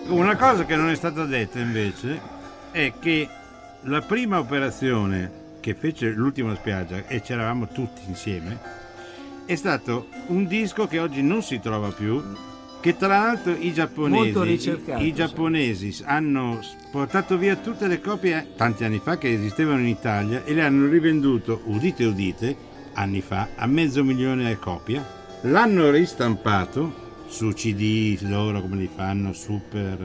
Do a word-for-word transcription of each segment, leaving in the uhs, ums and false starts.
Una cosa che non è stata detta invece è che la prima operazione che fece l'Ultima Spiaggia, e c'eravamo tutti insieme, è stato un disco che oggi non si trova più, che tra l'altro i giapponesi, i, i giapponesi hanno portato via tutte le copie tanti anni fa che esistevano in Italia e le hanno rivenduto, udite udite, anni fa a mezzo milione di copie, l'hanno ristampato su C D, loro come li fanno, super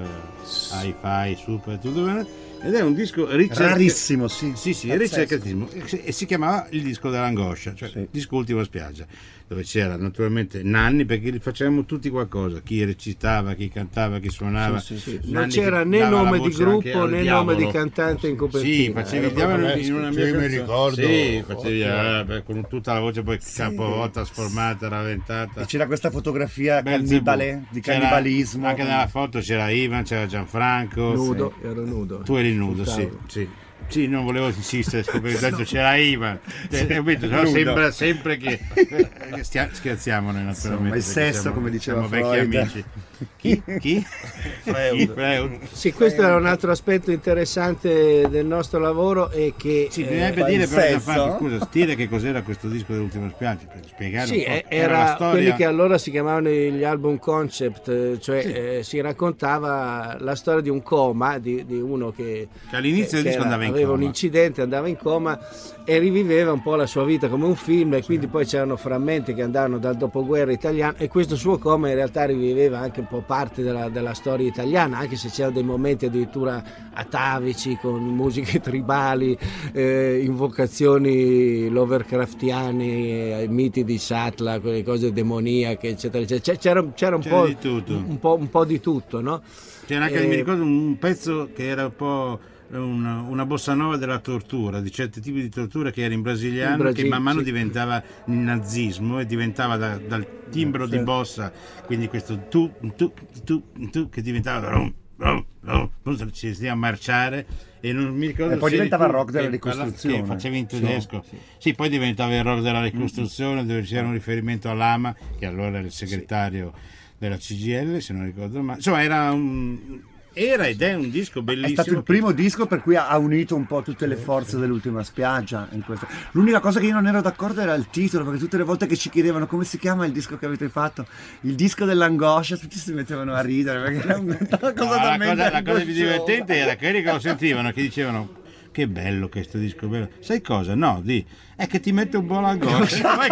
hi-fi, super tutto, ed è un disco ricerca... rarissimo, sì, sì, sì, ricercatissimo, e si chiamava il disco dell'angoscia, cioè sì. Disco Ultima Spiaggia, dove c'era naturalmente Nanni, perché li facevamo tutti qualcosa, chi recitava, chi cantava, chi suonava, sì, sì, sì. Non c'era né nome di gruppo né nome di cantante in copertina. Sì, facevi il diavolo in una mia canzone, mi ricordo, sì, facevi ah, beh, con tutta la voce poi sì. Capovolta, sformata, raventata, e c'era questa fotografia cannibale, di cannibalismo, anche nella foto c'era Ivan, c'era Gianfranco, nudo, sì. Ero nudo, tu eri nudo, sì, sì. Sì, non volevo insistere, scoprire, no. C'era Ivan, no, sembra sempre che stia, scherziamo noi naturalmente. Ma il sesso, siamo, come diceva siamo vecchi amici. Chi? Chi? Freud. Freud. Sì, questo era un altro aspetto interessante del nostro lavoro e che sì, bisognerebbe eh, dire però fatto, scusa, stile che cos'era questo disco dell'Ultima Spiaggia, per spiegare sì, un po'. Era, era la storia... quelli che allora si chiamavano gli album concept, cioè sì. eh, si raccontava la storia di un coma di, di uno che, che all'inizio del disco andava in aveva coma. un incidente, andava in coma e riviveva un po' la sua vita come un film, e quindi poi c'erano frammenti che andavano dal dopoguerra italiano, e questo suo coma in realtà riviveva anche un po' parte della, della storia italiana, anche se c'erano dei momenti addirittura atavici con musiche tribali, eh, invocazioni Lovecraftiane, eh, miti di Sattla, quelle cose demoniache, eccetera, eccetera. C'era, c'era, un, c'era po', di tutto. Un, po', un po' di tutto, no? C'era anche, eh, mi ricordo, un pezzo che era un po' Una, una bossa nova della tortura, di certi tipi di tortura che era in brasiliano, in Brasile, che man mano sì. diventava il nazismo e diventava da, dal timbro sì. di bossa, quindi questo tu tu tu tu che diventava rum, rum, rum, ci si a marciare, e non mi ricordo, e poi diventava il rock della ricostruzione che facevi in tedesco, sì, sì. sì, poi diventava il rock della ricostruzione, dove c'era un riferimento a Lama, che allora era il segretario sì. della C G I L, se non ricordo male, insomma era un Era ed è un disco bellissimo. È stato il primo disco per cui ha unito un po' tutte le forze dell'Ultima Spiaggia in questo. L'unica cosa che io non ero d'accordo era il titolo, perché tutte le volte che ci chiedevano come si chiama il disco che avete fatto, il disco dell'angoscia, tutti si mettevano a ridere, perché era una cosa no, la, cosa, la cosa più divertente era quelli che lo sentivano, che dicevano che bello questo disco, bello. Sai cosa? No, di è che ti mette un po' l'angoscia. Vai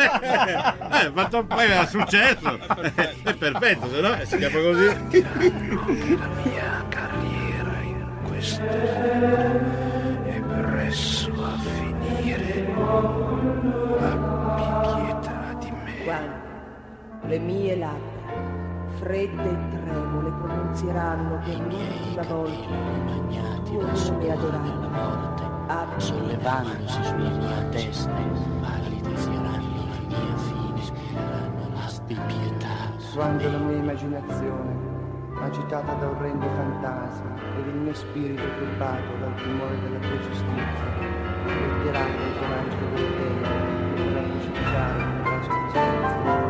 crede. Eh, ma poi era successo. È perfetto, se no si chiama così. La mia carriera in questo mondo è presso a finire. Abbi pietà di me. Quando le mie labbra fredde e tremule pronunzieranno per l'ultima volta come mi adorarono morte, sollevandosi sulla mia testa, malizieranno la mia fine, spireranno abbi pietà. Quando la mia immaginazione, agitata da orrendi fantasmi, ed il mio spirito turbato dal timore della tua giustizia, metteranno i tuoi angeli del bene, per precipitare nel vasto disprezzo.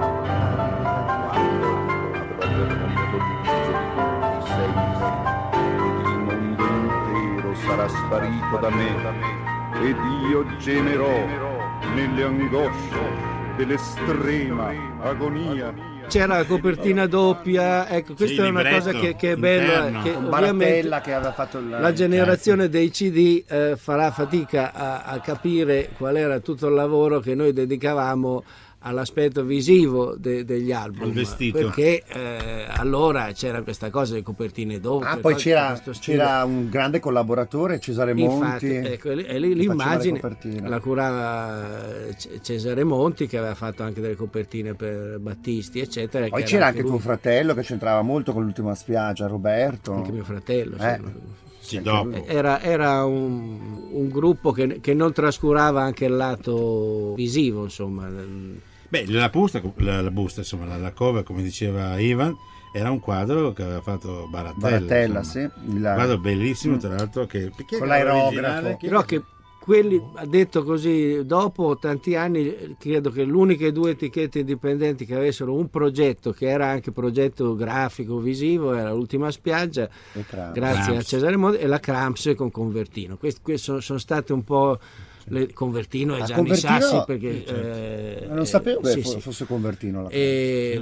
Il mondo intero sarà sparito da me ed io gemerò nelle angosce dell'estrema agonia. C'era la copertina doppia, ecco, questa sì, è una cosa che, che è bella, che ovviamente che aveva fatto il, la generazione dei C D eh, farà fatica a, a capire qual era tutto il lavoro che noi dedicavamo all'aspetto visivo de, degli album, perché eh, allora c'era questa cosa di copertine doppie. Ah, poi c'era, c'era un grande collaboratore, Cesare Monti. Infatti, ecco, e lì, l'immagine la curava Cesare Monti, che aveva fatto anche delle copertine per Battisti, eccetera. Poi c'era anche, anche tuo fratello che c'entrava molto con l'Ultima Spiaggia, Roberto. Anche mio fratello, eh. sì. Sì, era, era un, un gruppo che, che non trascurava anche il lato visivo, insomma. Beh, la busta, la, la busta, insomma, la, la cover, come diceva Ivan, era un quadro che aveva fatto Baratella. Baratella, insomma. sì. Un quadro bellissimo, tra l'altro, che con l'aerografo. Però che quelli, detto così, dopo tanti anni, credo che le uniche due etichette indipendenti che avessero un progetto che era anche progetto grafico, visivo, era l'Ultima Spiaggia, grazie Cramps. a Cesare Monti, e la Cramps con Convertino. Questi, questi sono, sono state un po' le, Convertino e a Gianni Convertino, Sassi, perché certo. eh, non sapevo che sì, fosse, sì. fosse Convertino la eh,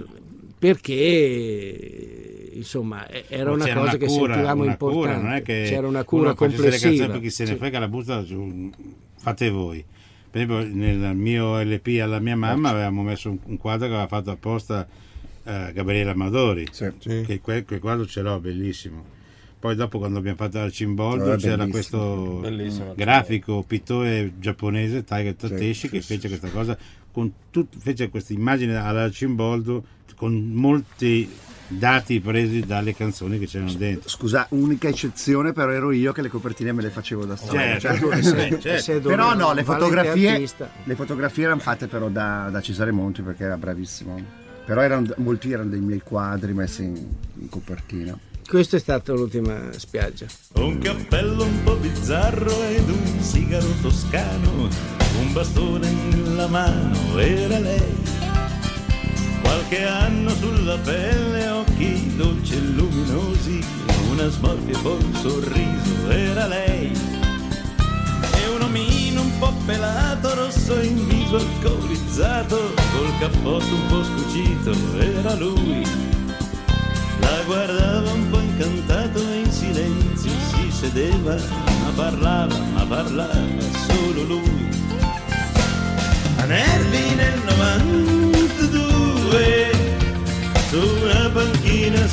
perché insomma era una c'era cosa una che cura, sentivamo una importante, cura, non è che c'era una cura complessiva. Le canzoni, per chi se ne sì. frega la busta, fate voi. Per esempio nel mio L P alla mia mamma avevamo messo un, un quadro che aveva fatto apposta eh, Gabriele Amadori, sì. Sì. che quel, quel quadro ce l'ho, bellissimo. Poi dopo quando abbiamo fatto la Cimboldo no, c'era bellissimo. questo Bellissimo. grafico, pittore giapponese, Taiga Tateshi, sì, che sì, fece sì, questa cosa, con tut, fece questa immagine alla Cimboldo con molti dati presi dalle canzoni che c'erano dentro. Scusa, unica eccezione però ero io che le copertine me le facevo da solo. Certo, Cioè, certo, certo. Sei però no, le fotografie, artista. le fotografie erano fatte però da, da Cesare Monti, perché era bravissimo. Però erano, molti erano dei miei quadri messi in, in copertina. Questa è stata l'Ultima Spiaggia. Un cappello un po' bizzarro ed un sigaro toscano, un bastone nella mano, era lei. Qualche anno sulla pelle, occhi dolci e luminosi, una smorfia e poi un sorriso, era lei. E un omino un po' pelato, rosso in viso alcolizzato, col cappotto un po' scucito, era lui. La guardava un po' incantato e in silenzio si sedeva, ma parlava, ma parlava solo lui. A Nervi nel novantadue, su una panchina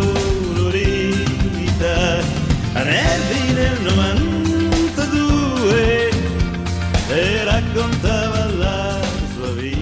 scolorita, a Nervi nel novantadue, le raccontava la sua vita.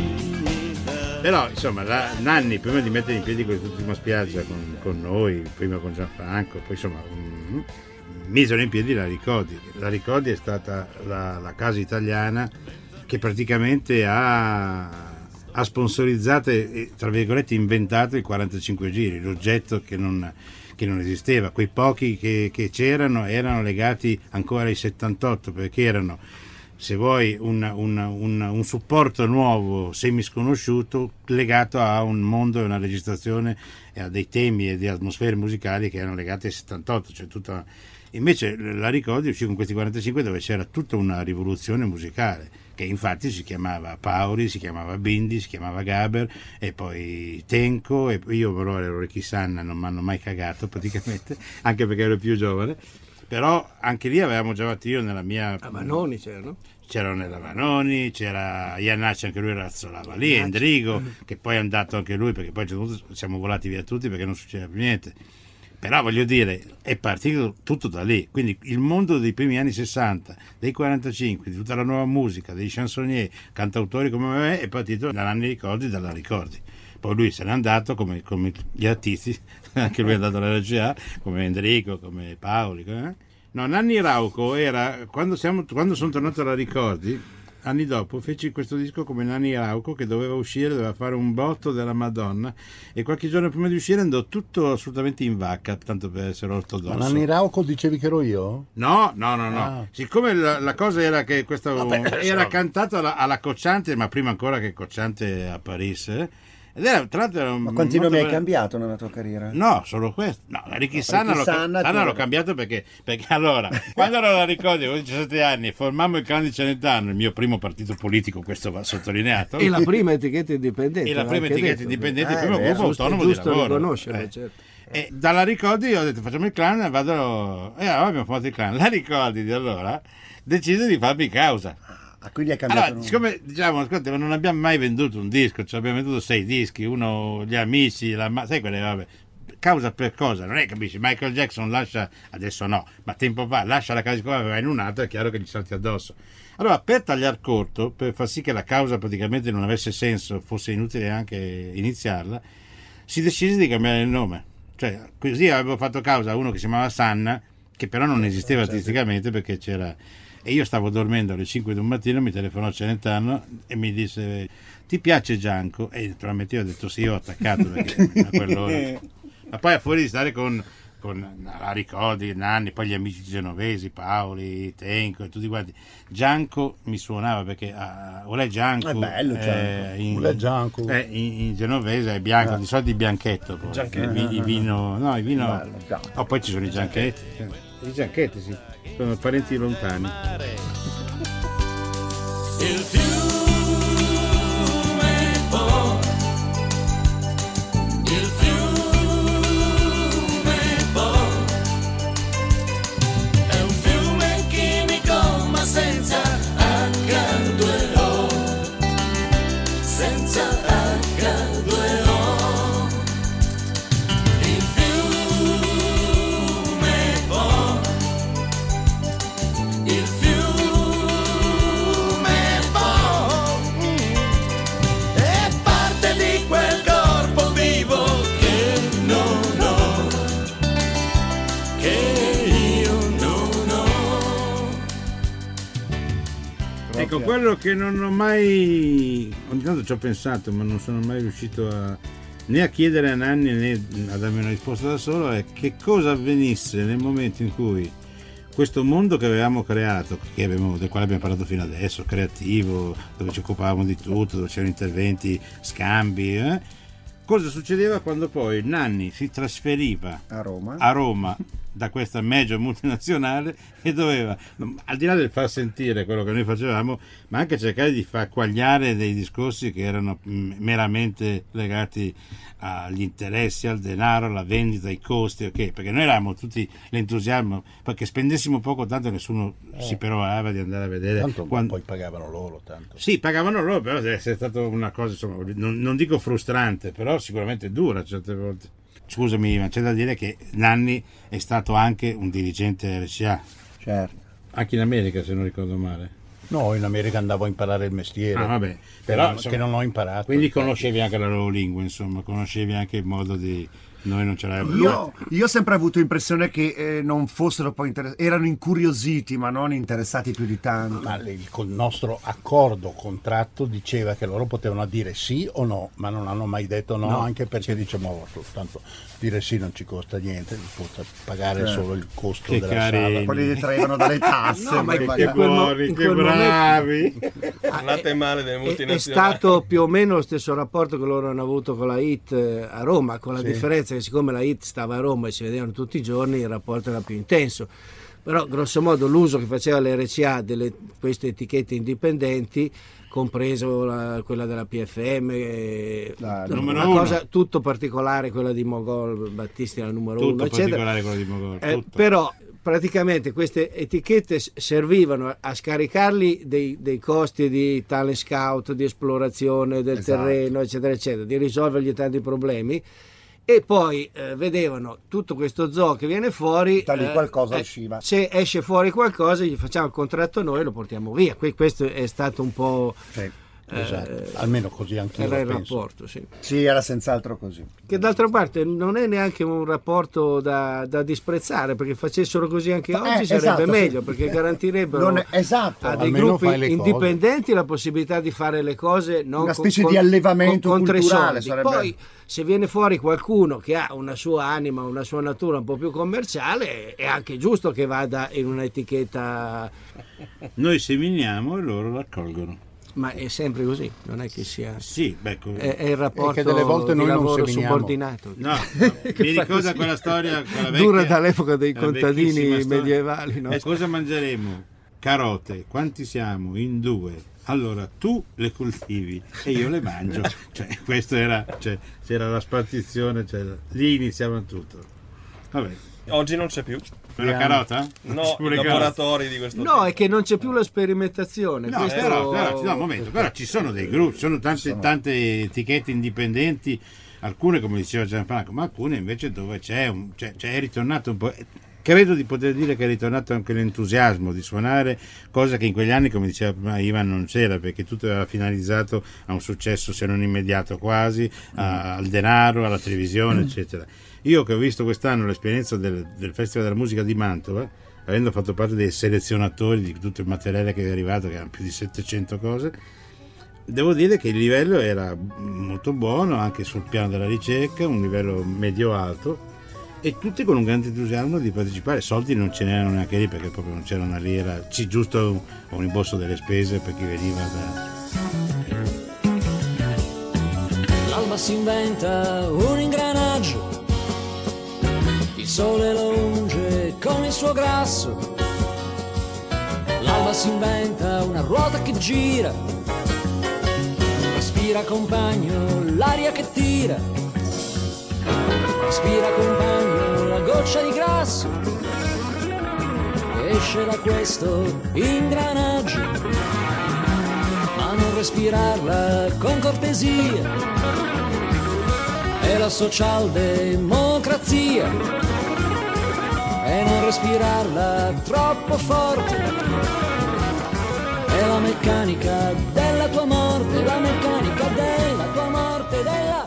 Però insomma la, Nanni prima di mettere in piedi quest'Ultima Spiaggia con, con noi, prima con Gianfranco, poi insomma mm, misero in piedi la Ricordi. La Ricordi è stata la, la casa italiana che praticamente ha, ha sponsorizzato e tra virgolette inventato il quarantacinque giri, l'oggetto che non, che non esisteva. Quei pochi che, che c'erano erano legati ancora ai settantotto, perché erano, se vuoi, un, un, un, un supporto nuovo, semisconosciuto, legato a un mondo e una registrazione e a dei temi e di atmosfere musicali che erano legate ai settantotto, cioè tutta. Invece la Ricordi uscì con questi quarantacinque dove c'era tutta una rivoluzione musicale, che infatti si chiamava Pauri, si chiamava Bindi, si chiamava Gaber e poi Tenco, e io però ero Ricky Sanna, non mi hanno mai cagato praticamente, anche perché ero più giovane. Però anche lì avevamo già fatto, io nella mia... A Vanoni c'erano? C'era Nella Vanoni, c'era Iannacci, anche lui razzolava lì, Endrigo, che poi è andato anche lui, perché poi siamo volati via tutti perché non succedeva più niente. Però voglio dire, è partito tutto da lì, quindi il mondo dei primi anni sessanta, dei quarantacinque, di tutta la nuova musica, dei chansonnier, cantautori come me, è partito da Nanni Ricordi, dalla Ricordi. Poi lui se n'è andato come, come gli artisti, anche lui è andato alla R G A, come Endrico, come Paoli. Eh? No, Nanni Rauco era, quando, siamo, quando sono tornato alla Ricordi, anni dopo feci questo disco come Nanni Rauco, che doveva uscire, doveva fare un botto della Madonna, e qualche giorno prima di uscire andò tutto assolutamente in vacca, tanto per essere ortodosso. Ma Nanni Rauco dicevi che ero io? No, no, no, no. Ah. Siccome la, la cosa era che questo Vabbè, era so. cantato alla, alla Cocciante, ma prima ancora che Cocciante apparisse. Ed era, tra l'altro, era Ma quanti nomi hai bello. cambiato nella tua carriera? No, solo questo. No, la Ricky No, Sanna, Ricky l'ho, Sanna, Sanna tu- l'ho cambiato perché, perché allora, quando ero alla Ricordi, avevo diciassette anni, formammo il Clan di Celentano, il mio primo partito politico, questo va sottolineato. E la prima etichetta indipendente. E la prima anche etichetta detto. indipendente, il Eh, primo beh, gruppo giusto- autonomo giusto di lavoro. riconoscerlo, Eh. certo. E dalla Ricordi ho detto facciamo il clan e vado. E allora abbiamo fatto il clan. La Ricordi di allora decise di farmi causa. Ah, quindi hai cambiato Allora, nome. siccome diciamo, ascolta, ma non abbiamo mai venduto un disco, cioè abbiamo venduto sei dischi, uno gli amici, la, ma- sai quelle vabbè. Causa per cosa? Non è, capisci? Michael Jackson lascia, adesso no, ma tempo fa lascia la casa di scuola e va in un'altra, è chiaro che gli salti addosso. Allora, per tagliar corto, per far sì che la causa praticamente non avesse senso, fosse inutile anche iniziarla, si decise di cambiare il nome. Cioè, così avevo fatto causa a uno che si chiamava Sanna, che però non esisteva artisticamente perché c'era. E io stavo dormendo alle cinque di un mattino, mi telefonò Celentano e mi disse: ti piace Gianco? E naturalmente io ho detto sì, ho attaccato perché a quell'ora. Ma poi a fuori di stare con, con la ricordi, Nanni, poi gli amici genovesi, Paoli, Tenco e tutti quanti. Gianco mi suonava perché uh, Olè Gianco è bello, eh, in, Olè Gianco. Eh, in, in genovese è bianco, Eh. di solito di bianchetto poi. Gianchetto. I, i vino, no, i vino. Bello, Gianco. Oh, poi ci sono i gianchetti. I gianchetti, sì, sono parenti lontani. Il fiume Po, il fiume Po, è un fiume chimico ma senza acca due O, senza acca due O. Il fiume Po, il fiume Po, è parte di quel corpo vivo che non ho, che io non ho. Ecco, quello che non ho mai, ogni tanto ci ho pensato, ma non sono mai riuscito a né a chiedere a Nanni né a darmi una risposta da solo, è che cosa avvenisse nel momento in cui questo mondo che avevamo creato, che abbiamo, del quale abbiamo parlato fino adesso, creativo, dove ci occupavamo di tutto, dove c'erano interventi, scambi, eh? Cosa succedeva quando poi Nanni si trasferiva A Roma. a Roma da questa major multinazionale e doveva, al di là del far sentire quello che noi facevamo, ma anche cercare di far quagliare dei discorsi che erano mh, meramente legati agli interessi, al denaro, alla vendita, ai costi, ok? Perché noi eravamo tutti l'entusiasmo, perché spendessimo poco, tanto nessuno Eh. si provava di andare a vedere. Tanto quando- poi pagavano loro tanto. Sì, pagavano loro, però deve essere stata una cosa, insomma, non, non dico frustrante, però sicuramente dura certe volte. Scusami, ma c'è da dire che Nanni è stato anche un dirigente R C A, Certo. anche in America se non ricordo male. No, in America andavo a imparare il mestiere. Ah, vabbè, Che però, non- insomma, che non ho imparato. Quindi conoscevi anche la loro lingua, insomma, conoscevi anche il modo di... Noi non ce l'avevamo. Io, io ho sempre avuto l'impressione che eh, non fossero poi interessati, erano incuriositi ma non interessati più di tanto. Ma il, col nostro accordo, contratto, diceva che loro potevano dire sì o no, ma non hanno mai detto no, No, anche perché diciamo soltanto dire sì non ci costa niente, ci costa pagare Certo. solo il costo Che della carini. sala. Poi li detraevano dalle tasse. No, ma poi che magari- quel mo- buoni, in che quel bravi! Parlate male delle È, è multinazionali. stato più o meno lo stesso rapporto che loro hanno avuto con la I T eh, a Roma, con la Sì. differenza che siccome la I T stava a Roma e si vedevano tutti i giorni, il rapporto era più intenso. Però grosso modo l'uso che faceva l'R C A delle queste etichette indipendenti, compreso la- quella della P F M, eh, La una numero uno. cosa tutto particolare, quella di Mogol Battisti la numero Tutto uno, eccetera. particolare quello di Mogol, Eh, tutto. però praticamente queste etichette s- servivano a scaricarli dei, dei costi di talent scout, di esplorazione del Esatto. terreno, eccetera, eccetera, di risolvergli tanti problemi. E poi eh, vedevano tutto questo zoo che viene fuori. Da lì qualcosa usciva. Se esce fuori qualcosa, gli facciamo il contratto noi e lo portiamo via. Que- questo è stato un po'. Sì. Esatto, almeno così anche Era io il lo penso. rapporto, sì. Sì, era senz'altro così. Che d'altra parte non è neanche un rapporto da, da disprezzare, perché facessero così anche Eh, oggi sarebbe esatto, meglio, sì. perché garantirebbero Non è- esatto. a dei Almeno gruppi fai le cose. indipendenti la possibilità di fare le cose non Una con- specie con- di allevamento con- contro i culturale, soldi. sarebbe- Poi se viene fuori qualcuno che ha una sua anima, una sua natura un po' più commerciale, è anche giusto che vada in un'etichetta, Noi seminiamo e loro raccolgono. ma è sempre così, non è che sia. Sì, beh, co- È, è il rapporto che delle volte di noi non lavoro seminiamo. subordinato. no, Che mi fa ricorda così. quella storia, quella vecchia, Dura dall'epoca dei la contadini vecchissima storia. medievali, no? E cosa mangeremo? Carote, quanti siamo? In due. Allora tu le coltivi e io le mangio. Cioè, questo era, cioè, c'era la spartizione, cioè, lì iniziava tutto. Vabbè, Oggi non c'è più. una carota? No, Sulle laboratori di questo No, è che non c'è più la sperimentazione. No, questo- però, però, no, un momento, però ci sono dei gruppi, ci sono tante, tante etichette indipendenti, alcune come diceva Gianfranco, ma alcune invece dove c'è, un, c'è, c'è è ritornato un po'. Credo di poter dire che è ritornato anche l'entusiasmo di suonare, cosa che in quegli anni, come diceva prima Ivan, non c'era, perché tutto era finalizzato a un successo, se non immediato quasi, a- al denaro, alla televisione, eccetera. Io che ho visto quest'anno l'esperienza del, del Festival della Musica di Mantova, avendo fatto parte dei selezionatori di tutto il materiale che è arrivato, che erano più di settecento cose, devo dire che il livello era molto buono anche sul piano della ricerca, un livello medio-alto, e tutti con un grande entusiasmo di partecipare. Soldi non ce n'erano neanche lì, perché proprio non c'era una lira, ci giusto un, un rimborso delle spese per chi veniva da... L'alba si inventa un ingranaggio, il sole lo unge con il suo grasso. L'alba si inventa una ruota che gira, respira compagno l'aria che tira, respira compagno la goccia di grasso che esce da questo ingranaggio, ma non respirarla con cortesia è la socialdemocrazia, e non respirarla troppo forte è la meccanica della tua morte, la meccanica della tua morte, della...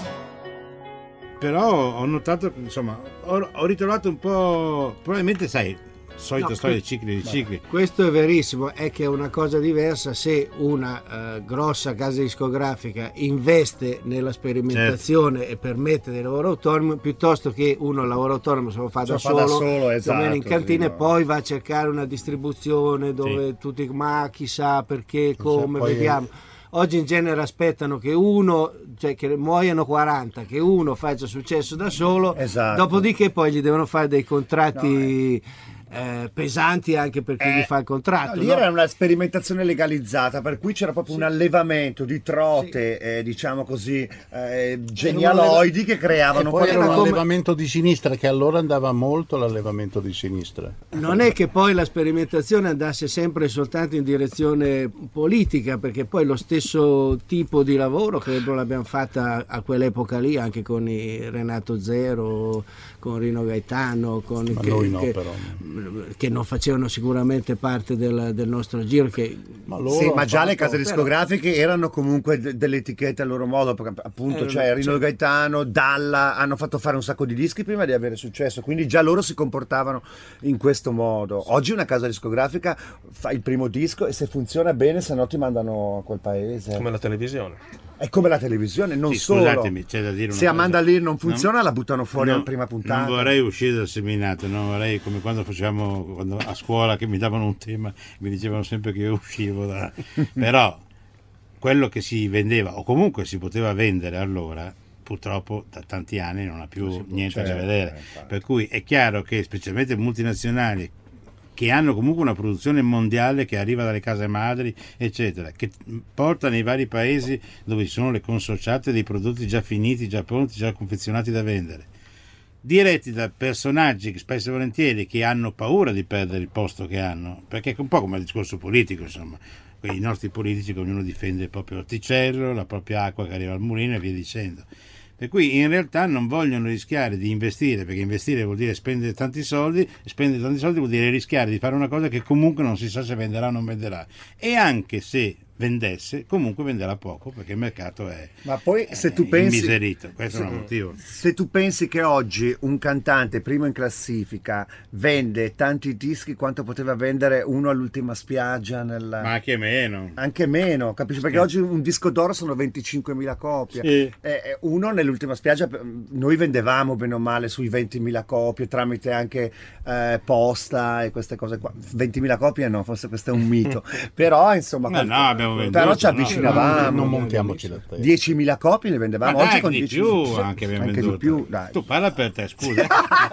Però ho notato, insomma, ho, ho ritrovato un po', probabilmente sai, solita No, storia que- di cicli e di cicli. Questo è verissimo, è che è una cosa diversa se una eh, grossa casa discografica investe nella sperimentazione Certo. e permette dei lavori autonomi, piuttosto che uno il lavoro autonomo se lo fa Se da lo fa solo, da solo, più o esatto, meno in cantina, sì, e no. poi va a cercare una distribuzione dove tutti, ma chissà perché, come, poi- vediamo. Oggi in genere aspettano che uno, cioè che muoiano quaranta, che uno faccia successo da solo, Esatto. dopodiché poi gli devono fare dei contratti eh, pesanti anche per chi Eh, gli fa il contratto. No, lì no? era una sperimentazione legalizzata, per cui c'era proprio un allevamento di trote, eh, diciamo così, eh, genealoidi che creavano E poi era un qualcosa. allevamento di sinistra, che allora andava molto l'allevamento di sinistra. Non è che poi la sperimentazione andasse sempre soltanto in direzione politica, perché poi lo stesso tipo di lavoro credo l'abbiamo fatta a quell'epoca lì anche con i Renato Zero, con Rino Gaetano, con Ma che, noi no, che- però. che non facevano sicuramente parte del, del nostro giro. Che Ma loro Sì, ma hanno già le fatto- case discografiche erano comunque de- delle etichette a loro modo, perché appunto Erano- cioè, Rino cioè- Gaetano, Dalla hanno fatto fare un sacco di dischi prima di avere successo, quindi già loro si comportavano in questo modo. Oggi una casa discografica fa il primo disco e se funziona bene, se no ti mandano a quel paese. Come la televisione. È come la televisione, non Sì, solo. scusatemi, c'è da dire una Se cosa. Amanda Lear non funziona, No, la buttano fuori no, alla prima puntata. Non vorrei uscire dal seminato, non vorrei come quando facevamo quando a scuola che mi davano un tema, mi dicevano sempre che io uscivo da... Però quello che si vendeva o comunque si poteva vendere allora, purtroppo da tanti anni non ha più niente certo, da vedere. eh, infatti. Per cui è chiaro che specialmente multinazionali che hanno comunque una produzione mondiale che arriva dalle case madri, eccetera, che porta nei vari paesi dove ci sono le consociate dei prodotti già finiti, già pronti, già confezionati da vendere, diretti da personaggi che spesso e volentieri che hanno paura di perdere il posto che hanno, perché è un po' come il discorso politico, insomma, i nostri politici che ognuno difende il proprio orticello, la propria acqua che arriva al mulino e via dicendo. Per cui in realtà non vogliono rischiare di investire, perché investire vuol dire spendere tanti soldi, e spendere tanti soldi vuol dire rischiare di fare una cosa che comunque non si sa se venderà o non venderà. E anche se vendesse, comunque venderà poco, perché il mercato è Ma poi se tu eh, pensi immiserito. Questo se, è un motivo. se tu pensi che oggi un cantante primo in classifica vende tanti dischi quanto poteva vendere uno all'ultima spiaggia nella... Ma anche meno. Anche meno, capisci? Perché Sì. oggi un disco d'oro sono venticinquemila copie. Sì. Eh, eh, uno nell'ultima spiaggia, noi vendevamo bene o male sui ventimila copie tramite anche eh, posta e queste cose qua. ventimila copie no, forse questo è un mito. Però insomma, No, no, abbiamo venduto, però ci no. avvicinavamo. Non montiamoci la testa. diecimila copie le vendevamo Ma oggi dai, con di dieci più anche abbiamo anche venduto. di più, dai. Tu parla per te, scusa.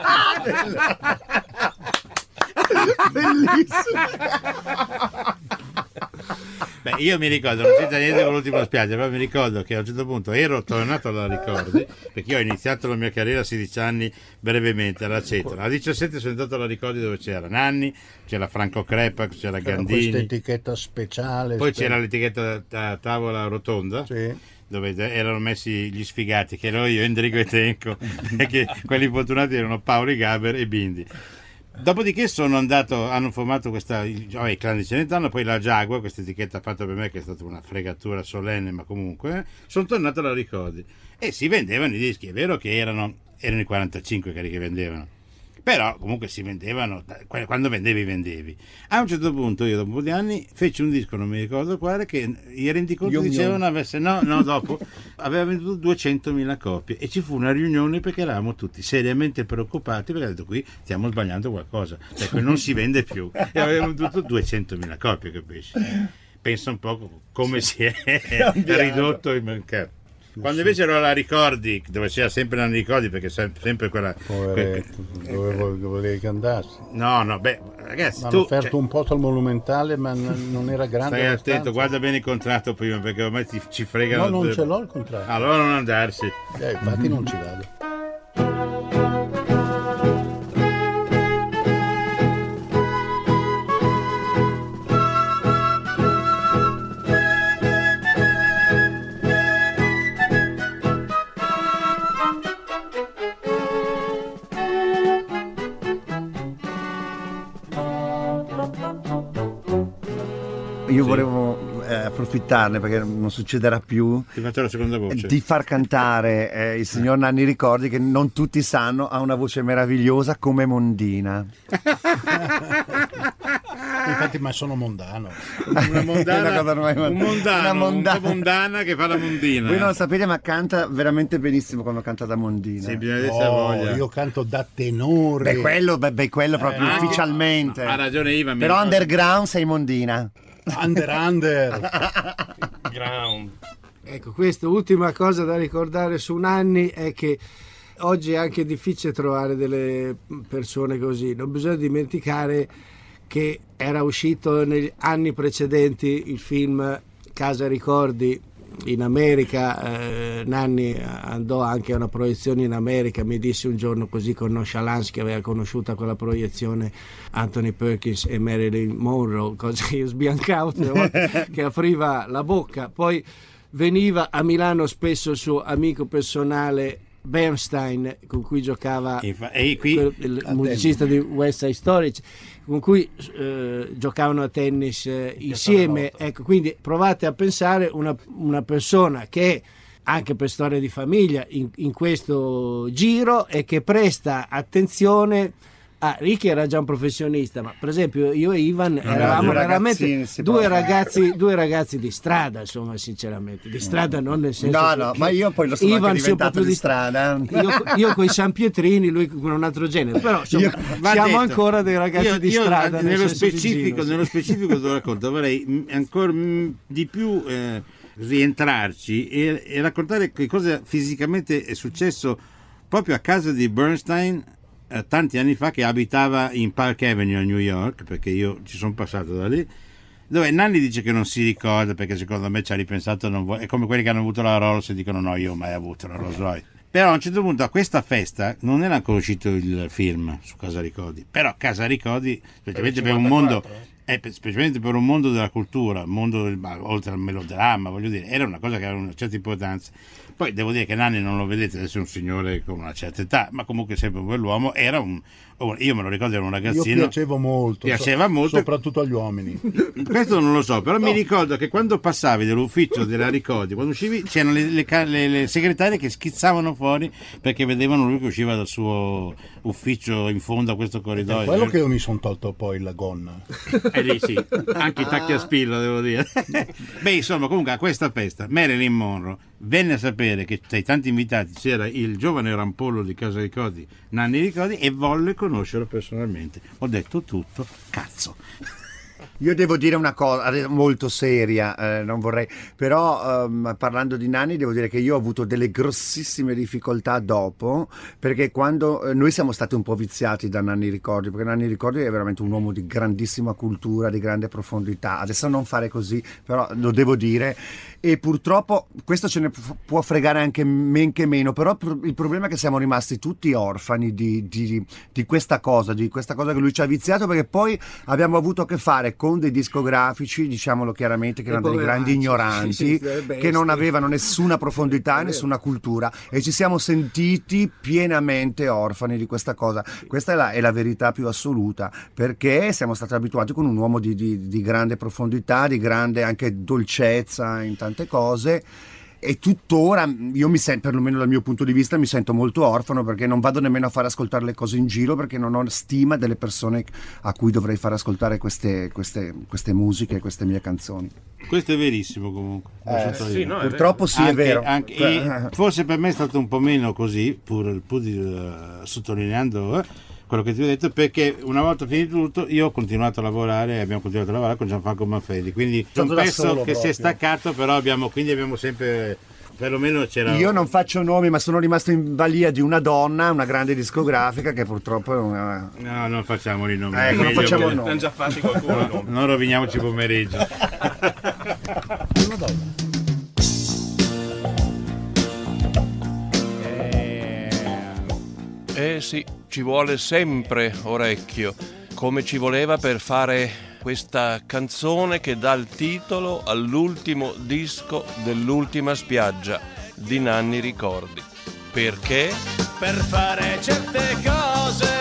Beh, io mi ricordo, non c'entra niente con l'ultima spiaggia, però mi ricordo che a un certo punto ero tornato alla Ricordi, perché io ho iniziato la mia carriera a sedici anni brevemente alla Cetola. A diciassette sono entrato alla Ricordi dove c'era Nanni, c'era Franco Crepa, c'era C'era questa Gandini, etichetta speciale. poi spe- c'era l'etichetta a tavola rotonda. Sì. Dove erano messi gli sfigati, che ero io, Endrico e Tenco, perché quelli fortunati erano Paoli, Gaber e Bindi. Dopodiché sono andato, hanno formato questa, oh, i clan di Celentano, poi la Jaguar, questa etichetta fatta per me che è stata una fregatura solenne, ma comunque, eh, sono tornato alla Ricordi e si vendevano i dischi. È vero che erano, erano i quarantacinque quelli che vendevano, Però comunque si vendevano, quando vendevi vendevi. A un certo punto io dopo un po' di anni feci un disco, non mi ricordo quale, che i rendiconti Yum dicevano Yum. avesse, no, no, dopo aveva venduto duecentomila copie e ci fu una riunione perché eravamo tutti seriamente preoccupati perché ha detto qui stiamo sbagliando qualcosa, perché non si vende più e aveva venduto duecentomila copie, capisci? Pensa un po' come si è ridotto il mercato. Quando invece ero alla Ricordi, dove c'era sempre la Ricordi, perché sem- sempre quella... Poveretto, dovevo, volevi che andassi. No, no, beh, ragazzi, Mi tu... hanno offerto cioè, un posto al Monumentale, ma n- non era grande. stai abbastanza. attento, guarda bene il contratto prima, perché ormai ti, ci fregano... No, non ce l'ho il contratto. Allora non andarsi. Eh, infatti non ci vado. Io volevo eh, approfittarne, perché non succederà più, Ti faccio la seconda voce. di far cantare eh, il signor Nanni Ricordi, che non tutti sanno ha una voce meravigliosa come Mondina. Infatti, ma sono mondano. Una mondana, Una cosa normale. un mondano, Una mondana. un po' mondana che fa la mondina. Voi non lo sapete, ma canta veramente benissimo quando canta da Mondina. Sì, bisogna adesso Oh, voglia. io canto da tenore. Beh, quello, beh, beh, quello proprio anche- ufficialmente. Ha ragione Ivan. mi Però ricordo- underground sei Mondina. Under under. Ground. Ecco, questa ultima cosa da ricordare su Nanni è che oggi è anche difficile trovare delle persone così. Non bisogna dimenticare che era uscito negli anni precedenti il film Casa Ricordi in America. eh, Nanni andò anche a una proiezione in America, mi disse un giorno così con nonchalance che aveva conosciuto a quella proiezione Anthony Perkins e Marilyn Monroe, cosa che io sbiancavo tutte le volte che apriva la bocca. Poi veniva a Milano spesso il suo amico personale Bernstein, con cui giocava Infa- e qui- quel- il musicista di West Side Story, con cui eh, giocavano a tennis eh, insieme. Ecco, quindi provate a pensare una, una persona che è anche per storia di famiglia in, in questo giro e che presta attenzione. Ah, Ricky era già un professionista, ma per esempio io e Ivan eravamo due veramente ragazzini, si due può- ragazzi, due ragazzi di strada, insomma, sinceramente. Di strada non nel senso No, che- no, che ma io poi lo sono Ivan anche sia un po' diventato più di strada. Io, io con i San Pietrini, lui con un altro genere, però insomma, Va siamo detto. ancora dei ragazzi Io- di io, strada. nel nello senso di specifico, giro, sì. nello specifico te lo racconto, vorrei mm, ancora mm, di più eh, rientrarci e, e raccontare che cosa fisicamente è successo proprio a casa di Bernstein eh, tanti anni fa, che abitava in Park Avenue a New York, perché io ci sono passato da lì, dove Nanni dice che non si ricorda perché secondo me ci ha ripensato, non vuole, è come quelli che hanno avuto la Rolls e dicono no, io ho mai avuto la Rolls Royce. Però a un certo punto a questa festa non era ancora uscito il film su Casa Ricordi, però Casa Ricordi, specialmente per un mondo, eh, per- specialmente per un mondo della cultura, un mondo del- ma oltre al melodramma, voglio dire, era una cosa che aveva una certa importanza. Poi devo dire che Nanni non lo vedete, adesso è un signore con una certa età, ma comunque sempre un bell'uomo, era un, oh, io me lo ricordo, era un Io ragazzino. piacevo molto, Piaceva so- molto. soprattutto agli uomini. Questo non lo so, però mi ricordo che quando passavi dall'ufficio della Ricordi, quando uscivi, c'erano le, le ca- le- le segretarie che schizzavano fuori perché vedevano lui che usciva dal suo ufficio in fondo a questo corridoio. Quello che io mi sono tolto poi la gonna. Eh lì sì, anche i tacchi a spillo, devo dire. Beh, insomma, comunque a questa festa Marilyn Monroe venne a sapere che tra i tanti invitati c'era il giovane rampollo di Casa Ricordi, Nanni Ricordi, e volle conoscerlo personalmente. Ho detto tutto, cazzo. Io devo dire una cosa molto seria, eh, non vorrei, però ehm, parlando di Nanni devo dire che io ho avuto delle grossissime difficoltà dopo, perché quando eh, noi siamo stati un po' viziati da Nanni Ricordi, perché Nanni Ricordi è veramente un uomo di grandissima cultura, di grande profondità. Adesso non fare così, però lo devo dire, e purtroppo questo ce ne pu- può fregare anche men che meno, però pr- il problema è che siamo rimasti tutti orfani di, di, di questa cosa, di questa cosa che lui ci ha viziato, perché poi abbiamo avuto a che fare con dei discografici, diciamolo chiaramente, che Dei erano dei grandi ignoranti, sì, sì, delle bestie. che non avevano nessuna profondità, nessuna cultura, e ci siamo sentiti pienamente orfani di questa cosa. Questa è la, è la verità più assoluta, perché siamo stati abituati con un uomo di, di, di grande profondità, di grande anche dolcezza in tante cose, e tuttora io mi sento, perlomeno dal mio punto di vista, mi sento molto orfano, perché non vado nemmeno a far ascoltare le cose in giro, perché non ho stima delle persone a cui dovrei far ascoltare queste, queste, queste musiche, queste mie canzoni. Questo è verissimo comunque. Eh, sì, no, purtroppo sì, anche, è vero. Anche, e forse per me è stato un po' meno così, pur, pur uh, sottolineando uh, quello che ti ho detto, perché una volta finito tutto io ho continuato a lavorare, abbiamo continuato a lavorare con Gianfranco Manfredi, quindi è un pezzo che proprio si è staccato, però abbiamo, quindi abbiamo sempre, perlomeno c'era... Io non faccio nomi, ma sono rimasto in balia di una donna, una grande discografica, che purtroppo è una... No, non facciamo i nomi. Ecco, non facciamo nomi. Hanno già fatti qualcuno. No, non roviniamoci i pomeriggi. Una donna. Eh sì, ci vuole sempre orecchio, come ci voleva per fare questa canzone che dà il titolo all'ultimo disco dell'Ultima Spiaggia di Nanni Ricordi. Perché? Per fare certe cose